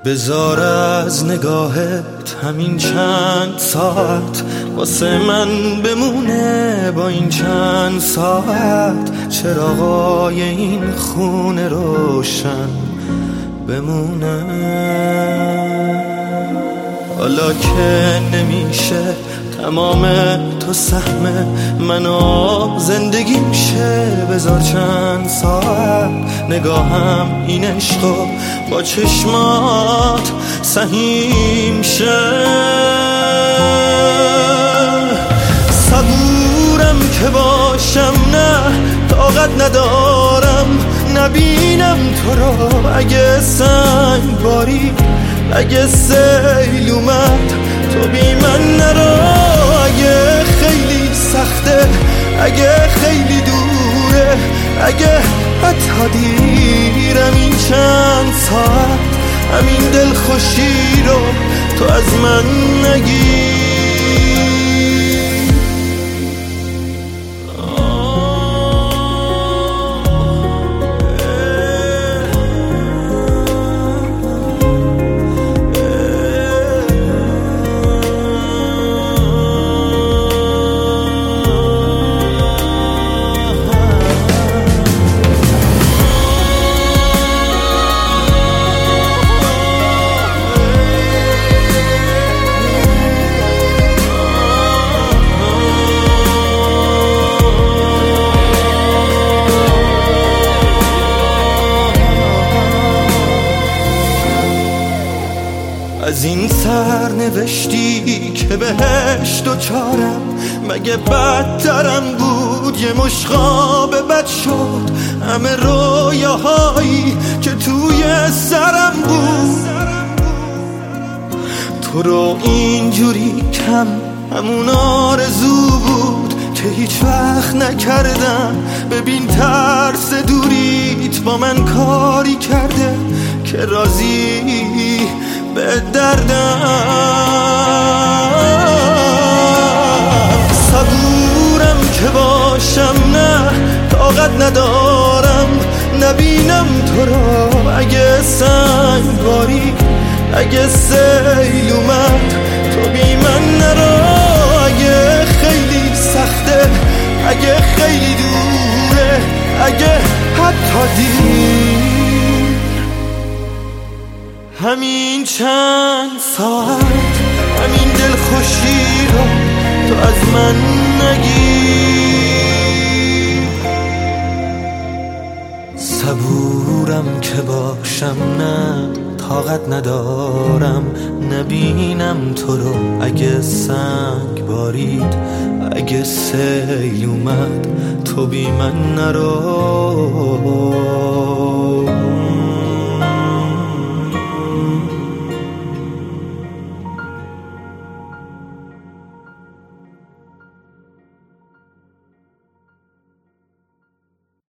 بذار از نگاهت همین چند ساعت واسه من بمونه، با این چند ساعت چراغای این خونه روشن بمونه. حالا که نمیشه تمام تو سهم منو زندگی میشه، بذار چند ساعت نگاهم این عشقو با چشمات سهیم شه. صبورم که باشم، نه طاقت ندارم نبینم تو رو. اگه سنگ باری، اگه سیل اومد تو بی من نرو. اگه خیلی سخته، اگه خیلی دوره، اگه حتی دیرم، این چند ساعت همین دلخوشی رو تو از من نگیر. از این سرنوشتی که بهش دوچارم، مگه بدترم بود یه مشت خواب بد شد. همه رویاهایی که توی سرم بود، تو رو اینجوری کم همون آرزو بود که هیچ وقت نکردم. ببین ترس دوریت با من کاری کرده که راضی به دردم. صبورم که باشم، نه طاقت ندارم نبینم تو رو. اگه سنگ باری، اگه سیل اومد تو بی من نرو. اگه خیلی سخته، اگه خیلی دوره، اگه حتی دیر، همین چند ساعت همین دلخوشی رو تو از من نگیر. صبورم که باشم، نه طاقت ندارم نبینم تو رو. اگه سنگ بارید، اگه سیل اومد تو بی من نرو.